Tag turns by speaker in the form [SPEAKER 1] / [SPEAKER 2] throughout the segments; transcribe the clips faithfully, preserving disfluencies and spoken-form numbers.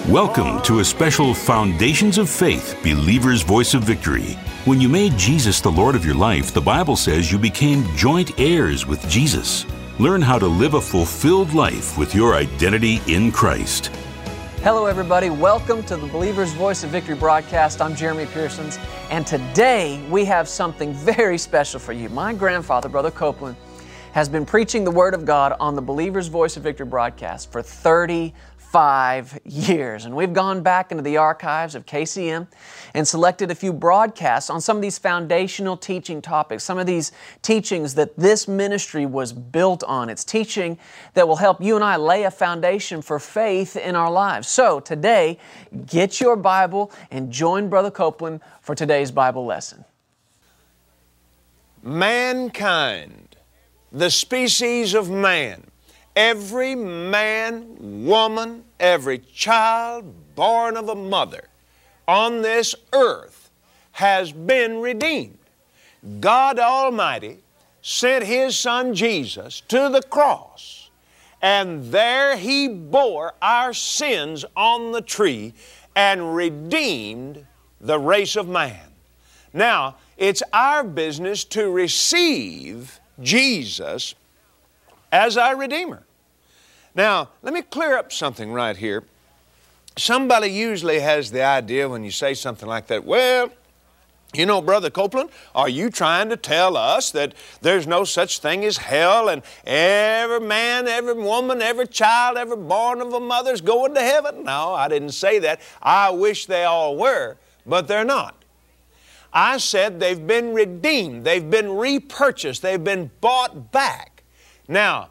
[SPEAKER 1] Welcome to a special Foundations of Faith, Believer's Voice of Victory. When you made Jesus the Lord of your life, the Bible says you became joint heirs with Jesus. Learn how to live a fulfilled life with your identity in Christ.
[SPEAKER 2] Hello everybody, welcome to the Believer's Voice of Victory broadcast. I'm Jeremy Pearsons, and today we have something very special for you. My grandfather, Brother Copeland, has been preaching the Word of God on the Believer's Voice of Victory broadcast for thirty-five years. And we've gone back into the archives of K C M and selected a few broadcasts on some of these foundational teaching topics, some of these teachings that this ministry was built on. It's teaching that will help you and I lay a foundation for faith in our lives. So today, get your Bible and join Brother Copeland for today's Bible lesson.
[SPEAKER 3] Mankind, the species of man, every man, woman, every child born of a mother on this earth has been redeemed. God Almighty sent His Son Jesus to the cross, and there He bore our sins on the tree and redeemed the race of man. Now, it's our business to receive Jesus as our Redeemer. Now, let me clear up something right here. Somebody usually has the idea when you say something like that, well, you know, Brother Copeland, are you trying to tell us that there's no such thing as hell and every man, every woman, every child, every born of a mother's going to heaven? No, I didn't say that. I wish they all were, but they're not. I said they've been redeemed, they've been repurchased, they've been bought back. Now,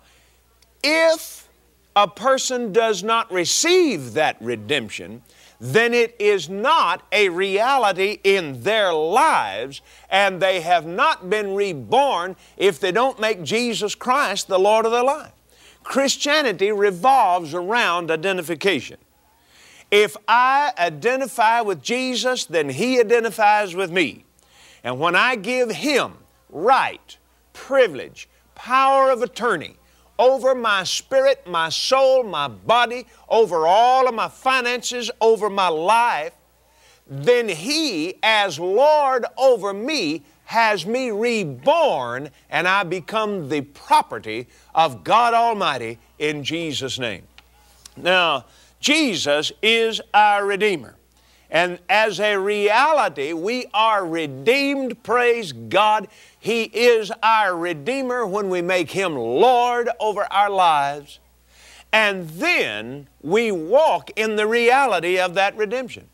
[SPEAKER 3] if a person does not receive that redemption, then it is not a reality in their lives, and they have not been reborn if they don't make Jesus Christ the Lord of their life. Christianity revolves around identification. If I identify with Jesus, then He identifies with me. And when I give Him right, privilege, power of attorney over my spirit, my soul, my body, over all of my finances, over my life, then He, as Lord over me, has me reborn, and I become the property of God Almighty in Jesus' name. Now, Jesus is our Redeemer. And as a reality, we are redeemed, praise God. He is our Redeemer when we make Him Lord over our lives. And then we walk in the reality of that redemption.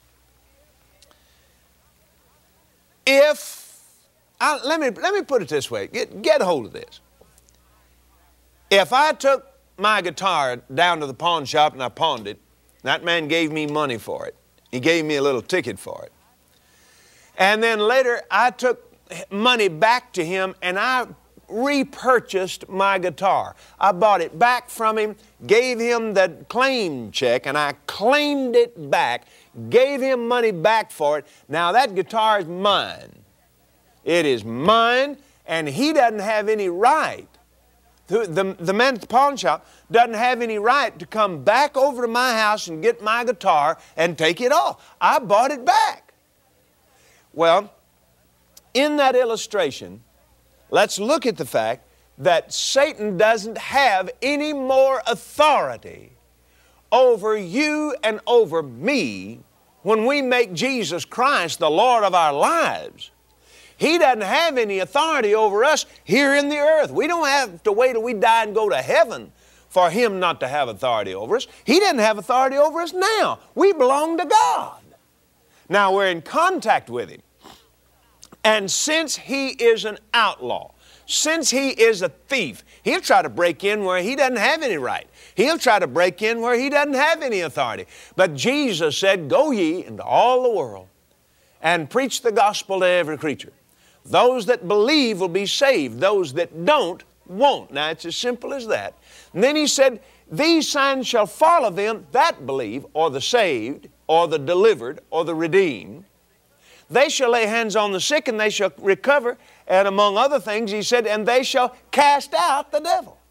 [SPEAKER 3] If, I, let me, let me put it this way, get, get hold of this. If I took my guitar down to the pawn shop and I pawned it, that man gave me money for it. He gave me a little ticket for it. And then later I took money back to him and I repurchased my guitar. I bought it back from him, gave him the claim check, and I claimed it back, gave him money back for it. Now that guitar is mine. It is mine, and he doesn't have any right. The, the, the man at the pawn shop doesn't have any right to come back over to my house and get my guitar and take it off. I bought it back. Well, in that illustration, let's look at the fact that Satan doesn't have any more authority over you and over me when we make Jesus Christ the Lord of our lives. He doesn't have any authority over us here in the earth. We don't have to wait till we die and go to heaven for Him not to have authority over us. He doesn't have authority over us now. We belong to God. Now we're in contact with Him. And since He is an outlaw, since He is a thief, He'll try to break in where He doesn't have any right. He'll try to break in where He doesn't have any authority. But Jesus said, "Go ye into all the world and preach the gospel to every creature. Those that believe will be saved. Those that don't, won't." Now, it's as simple as that. And then He said, "These signs shall follow them that believe," or the saved, or the delivered, or the redeemed. "They shall lay hands on the sick, and they shall recover." And among other things, He said, "And they shall cast out the devil."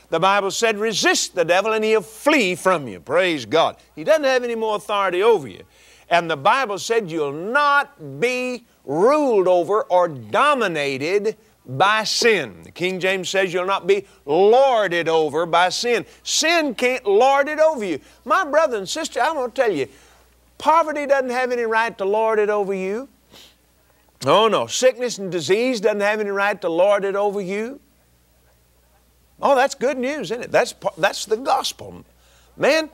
[SPEAKER 3] The Bible said, resist the devil and he'll flee from you. Praise God. He doesn't have any more authority over you. And the Bible said you'll not be ruled over or dominated by sin. The King James says you'll not be lorded over by sin. Sin can't lord it over you. My brother and sister, I'm going to tell you, poverty doesn't have any right to lord it over you. Oh no, sickness and disease doesn't have any right to lord it over you. Oh, that's good news, isn't it? That's, that's the gospel. Man,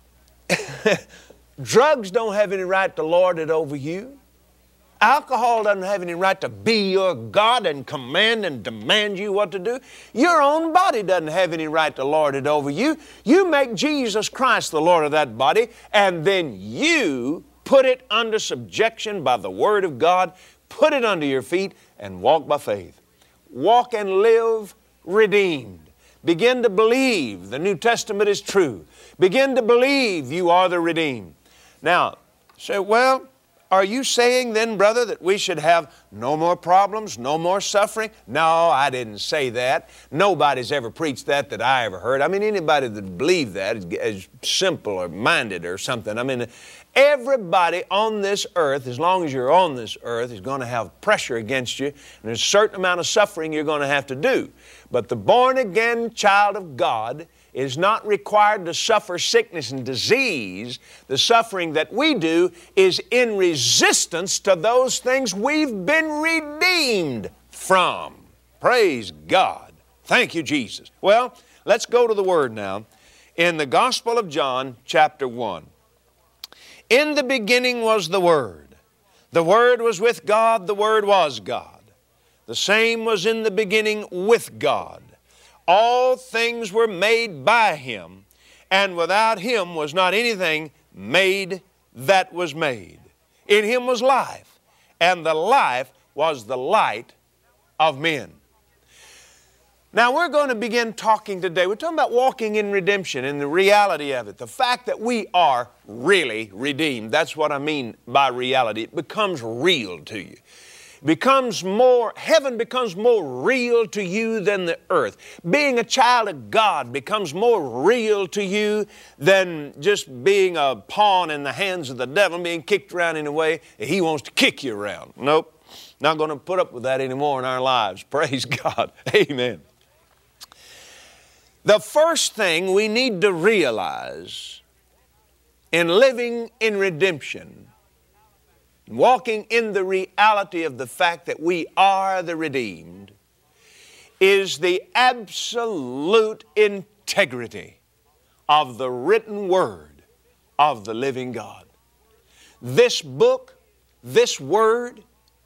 [SPEAKER 3] drugs don't have any right to lord it over you. Alcohol doesn't have any right to be your God and command and demand you what to do. Your own body doesn't have any right to lord it over you. You make Jesus Christ the Lord of that body, and then you put it under subjection by the Word of God, put it under your feet, and walk by faith. Walk and live redeemed. Begin to believe the New Testament is true. Begin to believe you are the redeemed. Now, say, well, are you saying then, brother, that we should have no more problems, no more suffering? No, I didn't say that. Nobody's ever preached that that I ever heard. I mean, anybody that believed that is, is simple or minded or something. I mean, everybody on this earth, as long as you're on this earth, is going to have pressure against you, and there's a certain amount of suffering you're going to have to do. But the born-again child of God is not required to suffer sickness and disease. The suffering that we do is in resistance to those things we've been redeemed from. Praise God. Thank you, Jesus. Well, let's go to the Word now. In the Gospel of John, chapter one. In the beginning was the Word. The Word was with God. The Word was God. The same was in the beginning with God. All things were made by Him, and without Him was not anything made that was made. In Him was life, and the life was the light of men. Now we're going to begin talking today. We're talking about walking in redemption and the reality of it. The fact that we are really redeemed. That's what I mean by reality. It becomes real to you. Becomes more, heaven becomes more real to you than the earth. Being a child of God becomes more real to you than just being a pawn in the hands of the devil, being kicked around in a way that he wants to kick you around. Nope. Not going to put up with that anymore in our lives. Praise God. Amen. The first thing we need to realize in living in redemption, walking in the reality of the fact that we are the redeemed, is the absolute integrity of the written Word of the living God. This book, this Word,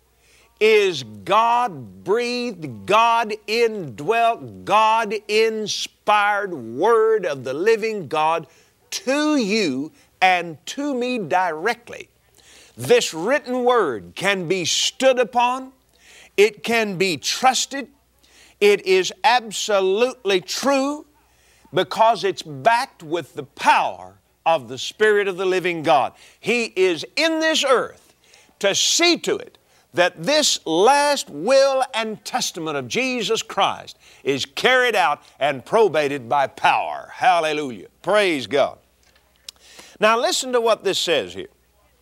[SPEAKER 3] is God-breathed, God-indwelt, God-inspired Word of the living God to you and to me directly. This written Word can be stood upon. It can be trusted. It is absolutely true because it's backed with the power of the Spirit of the living God. He is in this earth to see to it that this last will and testament of Jesus Christ is carried out and probated by power. Hallelujah. Praise God. Now listen to what this says here.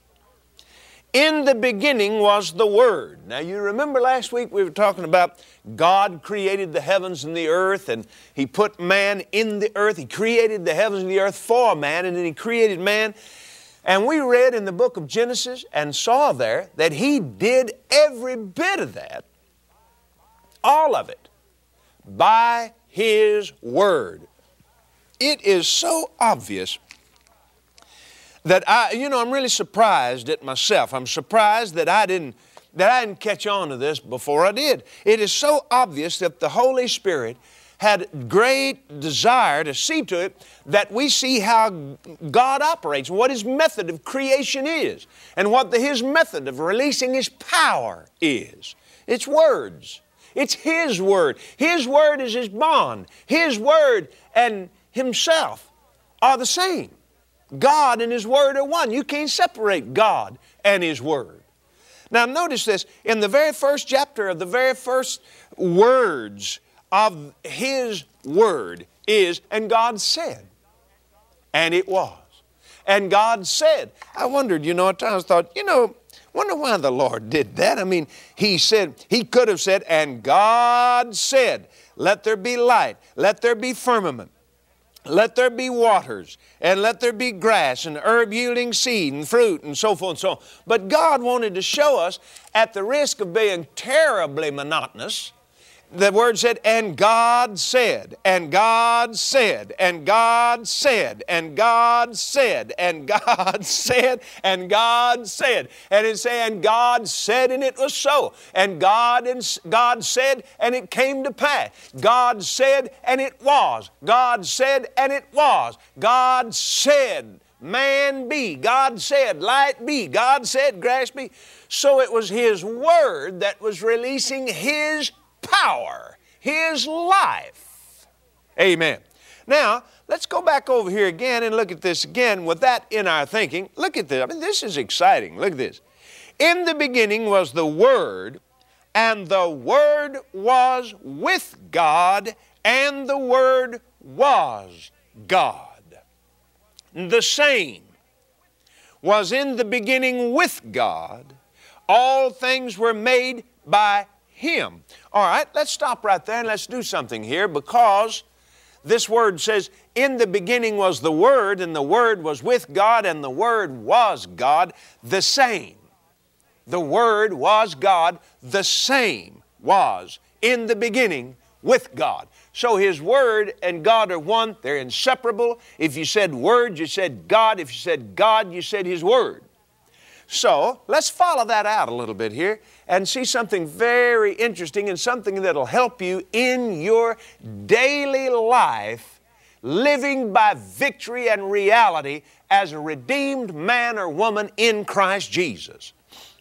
[SPEAKER 3] In the beginning was the Word. Now you remember last week we were talking about God created the heavens and the earth, and He put man in the earth. He created the heavens and the earth for man, and then He created man. And we read in the book of Genesis and saw there that He did every bit of that, all of it, by His Word. It is so obvious that I, you know, I'm really surprised at myself. I'm surprised that I didn't, that I didn't catch on to this before I did. It is so obvious that the Holy Spirit had great desire to see to it that we see how God operates, what His method of creation is, and what the, His method of releasing His power is. It's words. It's His Word. His Word is His bond. His Word and Himself are the same. God and His Word are one. You can't separate God and His Word. Now notice this, in the very first chapter of the very first words of His Word, is, and God said, and it was. And God said. I wondered, you know, at times thought, you know, wonder why the Lord did that. I mean, He said, He could have said, and God said, let there be light, let there be firmament, let there be waters, and let there be grass and herb yielding seed and fruit and so forth and so on. But God wanted to show us, at the risk of being terribly monotonous, the Word said, and God said, and God said, and God said, and God said, and God said, and God said. And it said, and God said, and it was so. And God, and God said, and it came to pass. God said, and it was. God said, and it was. God said, man be. God said, light be. God said, grass be. So it was His Word that was releasing His power, His life. Amen. Now, let's go back over here again and look at this again with that in our thinking. Look at this. I mean, this is exciting. Look at this. In the beginning was the Word, and the Word was with God, and the Word was God. The same was in the beginning with God. All things were made by Him. All right, let's stop right there and let's do something here, because this word says, in the beginning was the Word, and the Word was with God, and the Word was God. The same. The Word was God. The same was in the beginning with God. So His Word and God are one. They're inseparable. If you said Word, you said God. If you said God, you said His Word. So let's follow that out a little bit here and see something very interesting and something that'll help you in your daily life, living by victory and reality as a redeemed man or woman in Christ Jesus.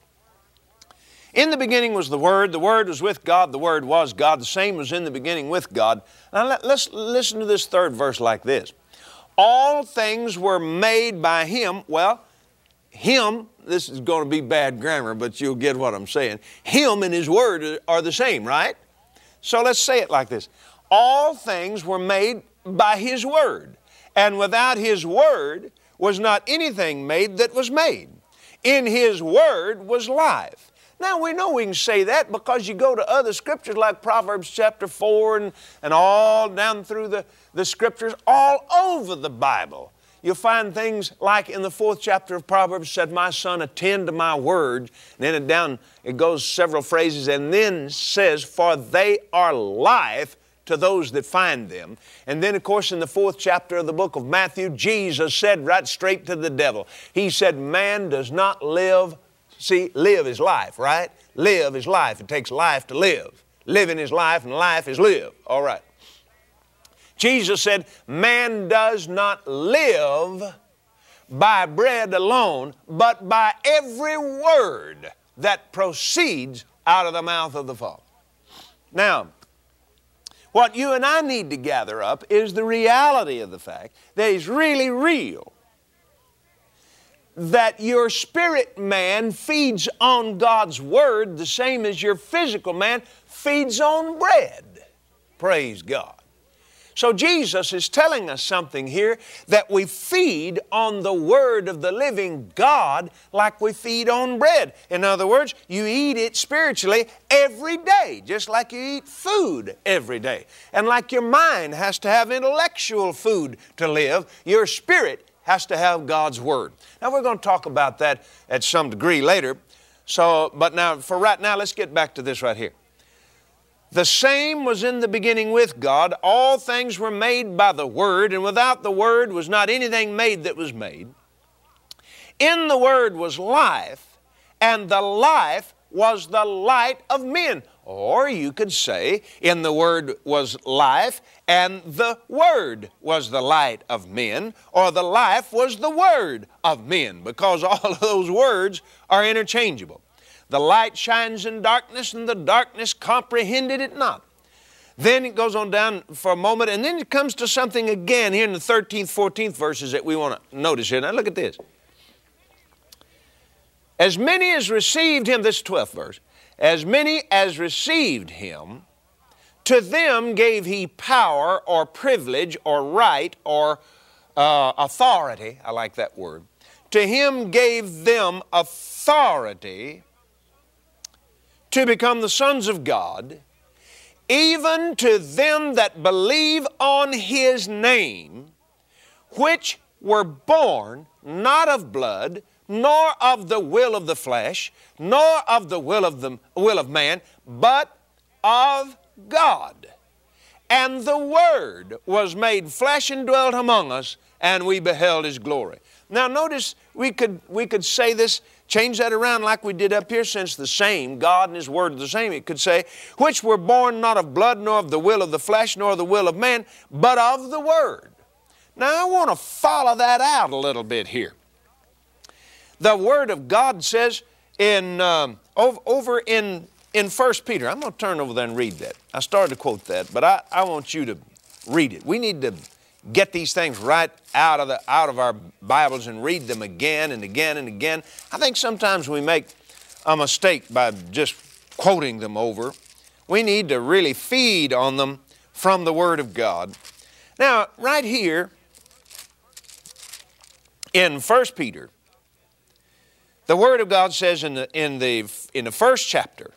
[SPEAKER 3] In the beginning was the Word, the Word was with God, the Word was God, the same was in the beginning with God. Now let, let's listen to this third verse like this. All things were made by Him. Well, Him, this is going to be bad grammar, but you'll get what I'm saying. Him and His Word are the same, right? So let's say it like this. All things were made by His Word, and without His Word was not anything made that was made. In His Word was life. Now, we know we can say that because you go to other scriptures like Proverbs chapter four and, and all down through the, the scriptures all over the Bible. You'll find things like in the fourth chapter of Proverbs said, my son, attend to my words. And then it down, it goes several phrases and then says, for they are life to those that find them. And then, of course, in the fourth chapter of the book of Matthew, Jesus said right straight to the devil. He said, man does not live. See, live is life, right? Live is life. It takes life to live. Living is life and life is live. All right. Jesus said, man does not live by bread alone, but by every word that proceeds out of the mouth of the Father. Now, what you and I need to gather up is the reality of the fact that it's really real. That your spirit man feeds on God's Word the same as your physical man feeds on bread. Praise God. So Jesus is telling us something here, that we feed on the Word of the living God like we feed on bread. In other words, you eat it spiritually every day, just like you eat food every day. And like your mind has to have intellectual food to live, your spirit has to have God's Word. Now, we're going to talk about that at some degree later. So, but now, for right now, let's get back to this right here. The same was in the beginning with God. All things were made by the Word, and without the Word was not anything made that was made. In the Word was life, and the life was the light of men. Or you could say, in the Word was life, and the Word was the light of men, or the life was the Word of men, because all of those words are interchangeable. The light shines in darkness, and the darkness comprehended it not. Then it goes on down for a moment, and then it comes to something again here in the thirteenth, fourteenth verses that we want to notice here. Now look at this. As many as received Him, this is the twelfth verse, as many as received Him, To them gave He power or privilege or right or uh, authority. I like that word. To Him gave them authority to become the sons of God, even to them that believe on His name, which were born not of blood, nor of the will of the flesh, nor of the will of the will of man, but of God. And the Word was made flesh and dwelt among us, and we beheld His glory. Now notice, we could, we could say this, change that around like we did up here, since the same, God and His Word are the same. It could say, which were born not of blood, nor of the will of the flesh, nor of the will of man, but of the Word. Now I want to follow that out a little bit here. The Word of God says in, um, over, over in, in First Peter, I'm going to turn over there and read that. I started to quote that, but I, I want you to read it. We need to get these things right out of, the, out of our Bibles and read them again and again and again. I think sometimes we make a mistake by just quoting them over. We need to really feed on them from the Word of God. Now, right here in First Peter, the Word of God says in the, in the, in the first chapter,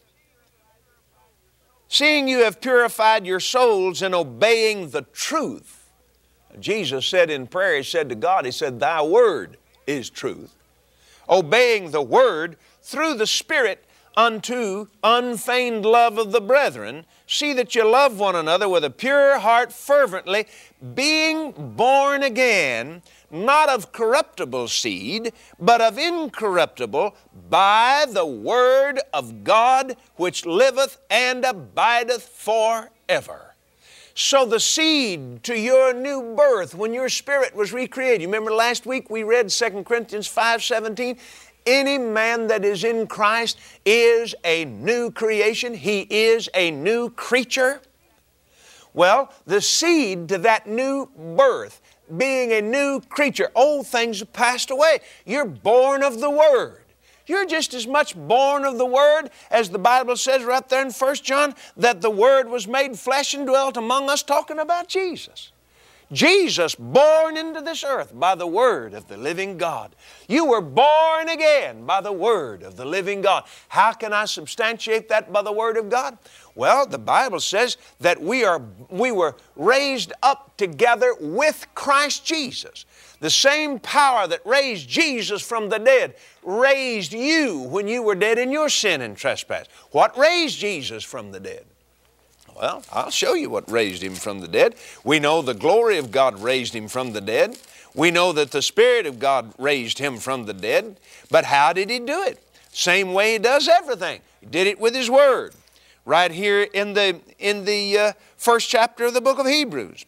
[SPEAKER 3] seeing you have purified your souls in obeying the truth. Jesus said in prayer, He said to God, He said, Thy Word is truth. Obeying the Word through the Spirit unto unfeigned love of the brethren, see that you love one another with a pure heart fervently, being born again, not of corruptible seed, but of incorruptible, by the Word of God, which liveth and abideth forever. So the seed to your new birth, when your spirit was recreated, you remember last week we read Second Corinthians five seventeen, any man that is in Christ is a new creation. He is a new creature. Well, the seed to that new birth, being a new creature, old things have passed away. You're born of the Word. You're just as much born of the Word as the Bible says right there in First John, that the Word was made flesh and dwelt among us, talking about Jesus. Jesus born into this earth by the Word of the living God. You were born again by the Word of the living God. How can I substantiate that by the Word of God? Well, the Bible says that we are, we were raised up together with Christ Jesus. The same power that raised Jesus from the dead raised you when you were dead in your sin and trespass. What raised Jesus from the dead? Well, I'll show you what raised Him from the dead. We know the glory of God raised Him from the dead. We know that the Spirit of God raised Him from the dead. But how did He do it? Same way He does everything. He did it with His Word. Right here in the, in the uh, first chapter of the book of Hebrews.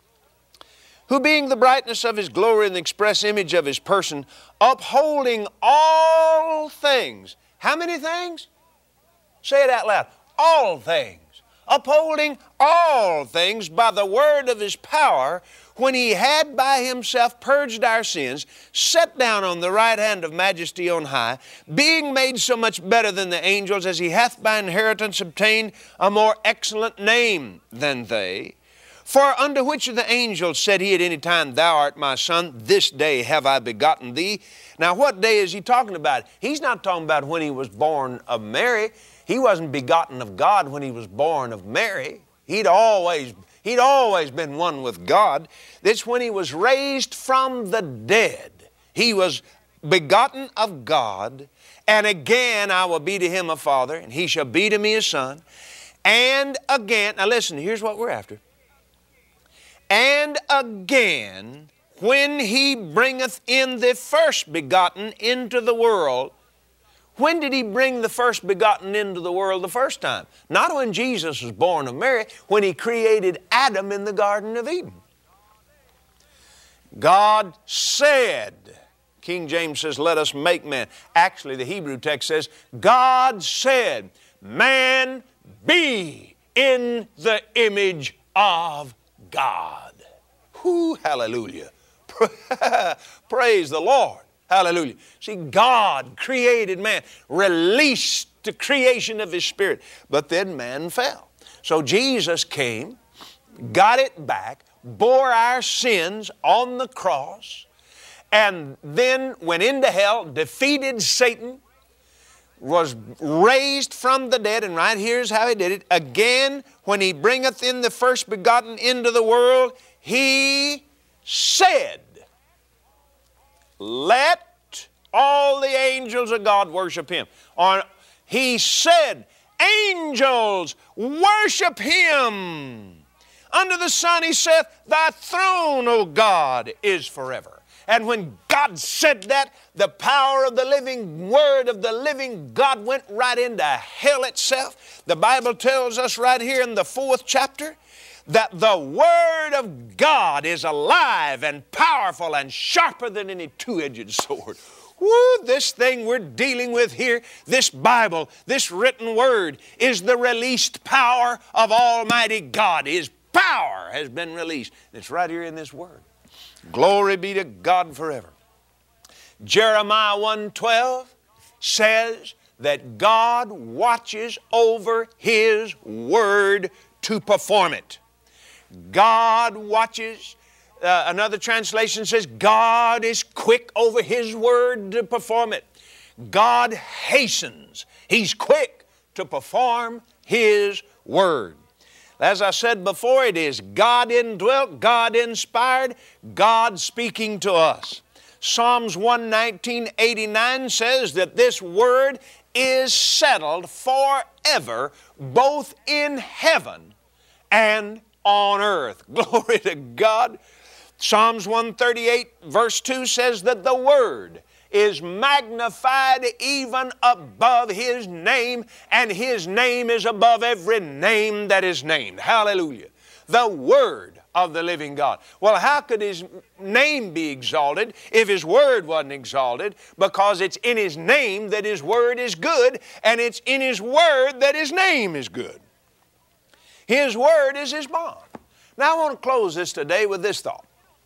[SPEAKER 3] Who being the brightness of His glory and the express image of His person, upholding all things. How many things? Say it out loud. All things. Upholding all things by the word of His power, when He had by Himself purged our sins, sat down on the right hand of majesty on high, being made so much better than the angels, as He hath by inheritance obtained a more excellent name than they. For unto which of the angels said He at any time, Thou art my Son, this day have I begotten thee? Now what day is He talking about? He's not talking about when He was born of Mary. He wasn't begotten of God when He was born of Mary. He'd always, he'd always been one with God. That's when He was raised from the dead. He was begotten of God, and again I will be to Him a father, and He shall be to me a son. And again, now listen, here's what we're after. And again, when He bringeth in the first begotten into the world. When did He bring the first begotten into the world the first time? Not when Jesus was born of Mary, when He created Adam in the Garden of Eden. God said, King James says, let us make man. Actually, the Hebrew text says, God said, man be in the image of God. Whoo, hallelujah. Praise the Lord. Hallelujah. See, God created man, released the creation of His Spirit, but then man fell. So Jesus came, got it back, bore our sins on the cross, and then went into hell, defeated Satan, was raised from the dead, and right here's how He did it. Again, when He bringeth in the first begotten into the world, He said, let all the angels of God worship Him. Or He said, angels worship Him. Under the sun He saith, thy throne, O God, is forever. And when God said that, the power of the living Word of the living God went right into hell itself. The Bible tells us right here in the fourth chapter that the Word of God is alive and powerful and sharper than any two-edged sword. Woo, this thing we're dealing with here, this Bible, this written Word, is the released power of Almighty God. His power has been released. It's right here in this Word. Glory be to God forever. Jeremiah one twelve says that God watches over His Word to perform it. God watches. Uh, another translation says God is quick over His Word to perform it. God hastens. He's quick to perform His Word. As I said before, it is God indwelt, God inspired, God speaking to us. Psalms one nineteen eighty-nine says that this Word is settled forever, both in heaven and on earth. Glory to God. Psalms one thirty-eight verse two says that the Word is magnified even above His name, and His name is above every name that is named. Hallelujah. The Word of the living God. Well, how could His name be exalted if His Word wasn't exalted? Because it's in His name that His Word is good, and it's in His Word that His name is good. His Word is His bond. Now I want to close this today with this thought.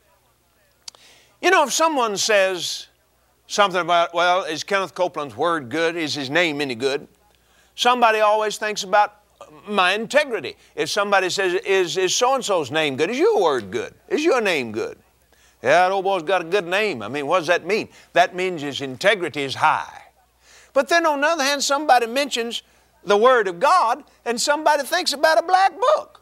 [SPEAKER 3] You know, if someone says something about, well, is Kenneth Copeland's Word good? Is his name any good? Somebody always thinks about my integrity. If somebody says, is, is so-and-so's name good? Is your Word good? Is your name good? Yeah, that old boy's got a good name. I mean, what does that mean? That means his integrity is high. But then on the other hand, somebody mentions the Word of God, and somebody thinks about a black book.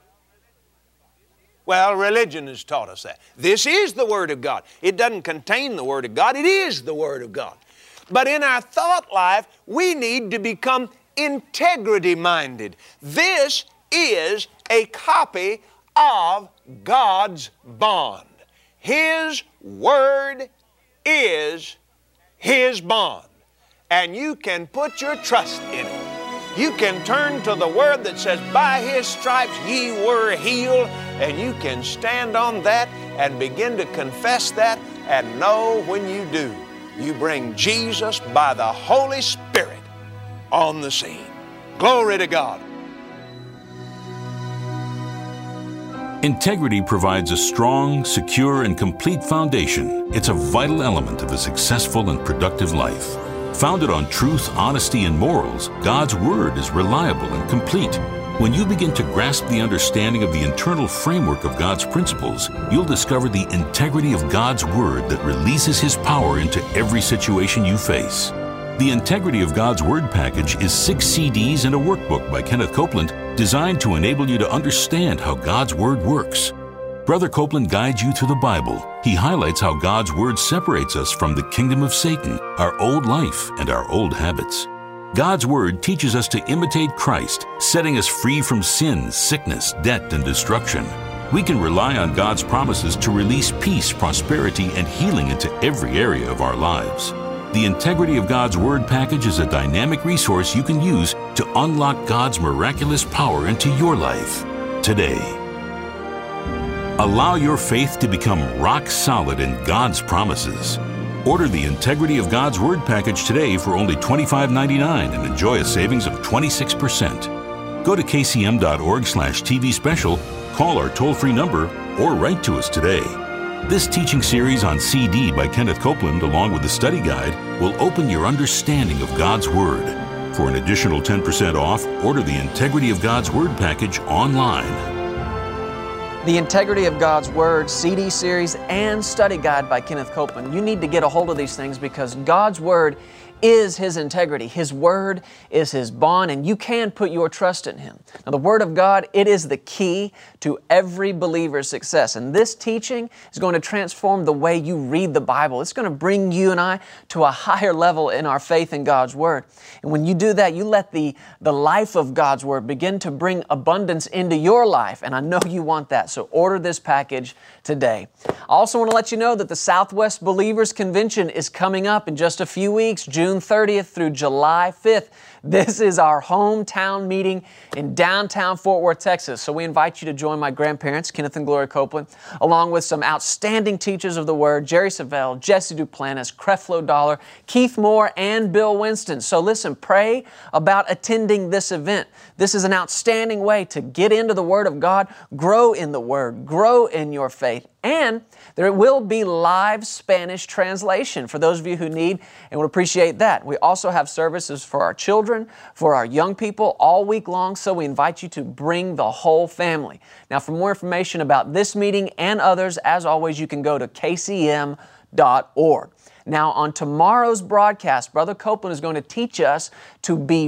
[SPEAKER 3] Well, religion has taught us that. This is the Word of God. It doesn't contain the Word of God. It is the Word of God. But in our thought life, we need to become integrity-minded. This is a copy of God's bond. His Word is His bond. And you can put your trust in it. You can turn to the Word that says, by His stripes ye were healed, and you can stand on that and begin to confess that, and know when you do, you bring Jesus by the Holy Spirit on the scene. Glory to God.
[SPEAKER 1] Integrity provides a strong, secure, and complete foundation. It's a vital element of a successful and productive life. Founded on truth, honesty, and morals, God's Word is reliable and complete. When you begin to grasp the understanding of the internal framework of God's principles, you'll discover the integrity of God's Word that releases His power into every situation you face. The Integrity of God's Word package is six C Ds and a workbook by Kenneth Copeland designed to enable you to understand how God's Word works. Brother Copeland guides you through the Bible. He highlights how God's Word separates us from the kingdom of Satan, our old life, and our old habits. God's Word teaches us to imitate Christ, setting us free from sin, sickness, debt, and destruction. We can rely on God's promises to release peace, prosperity, and healing into every area of our lives. The Integrity of God's Word package is a dynamic resource you can use to unlock God's miraculous power into your life today. Allow your faith to become rock solid in God's promises. Order the Integrity of God's Word package today for only twenty-five ninety-nine and enjoy a savings of twenty-six percent. Go to k c m dot org slash t v special, call our toll-free number, or write to us today. This teaching series on C D by Kenneth Copeland, along with the study guide, will open your understanding of God's Word. For an additional ten percent off, order the Integrity of God's Word package online.
[SPEAKER 2] The Integrity of God's Word C D series and study guide by Kenneth Copeland. You need to get a hold of these things because God's Word is His integrity. His Word is His bond, and you can put your trust in Him. Now, the Word of God, it is the key to every believer's success. And this teaching is going to transform the way you read the Bible. It's going to bring you and I to a higher level in our faith in God's Word. And when you do that, you let the, the life of God's Word begin to bring abundance into your life. And I know you want that, so order this package today. I also want to let you know that the Southwest Believers Convention is coming up in just a few weeks, June thirtieth through July fifth. This is our hometown meeting in downtown Fort Worth, Texas. So we invite you to join my grandparents, Kenneth and Gloria Copeland, along with some outstanding teachers of the Word, Jerry Savelle, Jesse Duplantis, Creflo Dollar, Keith Moore, and Bill Winston. So listen, pray about attending this event. This is an outstanding way to get into the Word of God, grow in the Word, grow in your faith, and there will be live Spanish translation for those of you who need and would appreciate that. We also have services for our children, for our young people all week long, so we invite you to bring the whole family. Now, for more information about this meeting and others, as always, you can go to K C M dot org. Now, on tomorrow's broadcast, Brother Copeland is going to teach us to be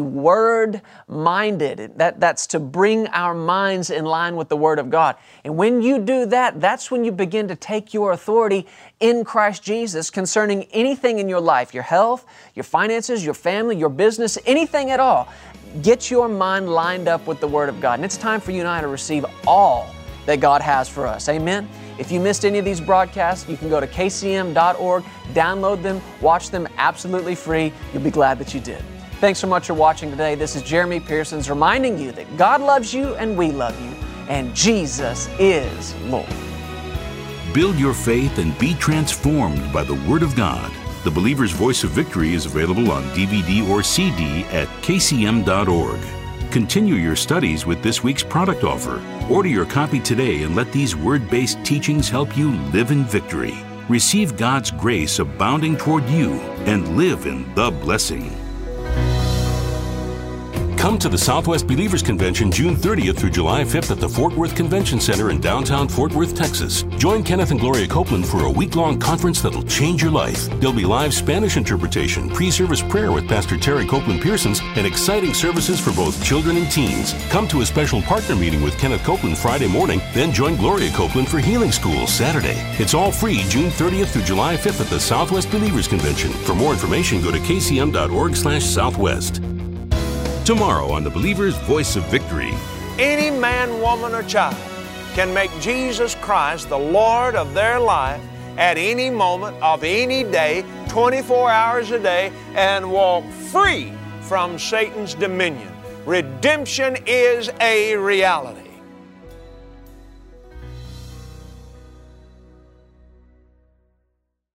[SPEAKER 2] Word-minded. That, that's to bring our minds in line with the Word of God. And when you do that, that's when you begin to take your authority in Christ Jesus concerning anything in your life, your health, your finances, your family, your business, anything at all. Get your mind lined up with the Word of God. And it's time for you and I to receive all that God has for us. Amen? If you missed any of these broadcasts, you can go to K C M dot org, download them, watch them absolutely free. You'll be glad that you did. Thanks so much for watching today. This is Jeremy Pearsons reminding you that God loves you and we love you, and Jesus is Lord.
[SPEAKER 1] Build your faith and be transformed by the Word of God. The Believer's Voice of Victory is available on D V D or C D at K C M dot org. Continue your studies with this week's product offer. Order your copy today and let these Word-based teachings help you live in victory. Receive God's grace abounding toward you and live in the blessing. Come to the Southwest Believers Convention June thirtieth through July fifth at the Fort Worth Convention Center in downtown Fort Worth, Texas. Join Kenneth and Gloria Copeland for a week-long conference that'll change your life. There'll be live Spanish interpretation, pre-service prayer with Pastor Terry Copeland Pearsons, and exciting services for both children and teens. Come to a special partner meeting with Kenneth Copeland Friday morning, then join Gloria Copeland for Healing School Saturday. It's all free June thirtieth through July fifth at the Southwest Believers Convention. For more information, go to K C M dot org slash southwest. Tomorrow on the Believer's Voice of Victory.
[SPEAKER 3] Any man, woman, or child can make Jesus Christ the Lord of their life at any moment of any day, twenty-four hours a day, and walk free from Satan's dominion. Redemption is a reality.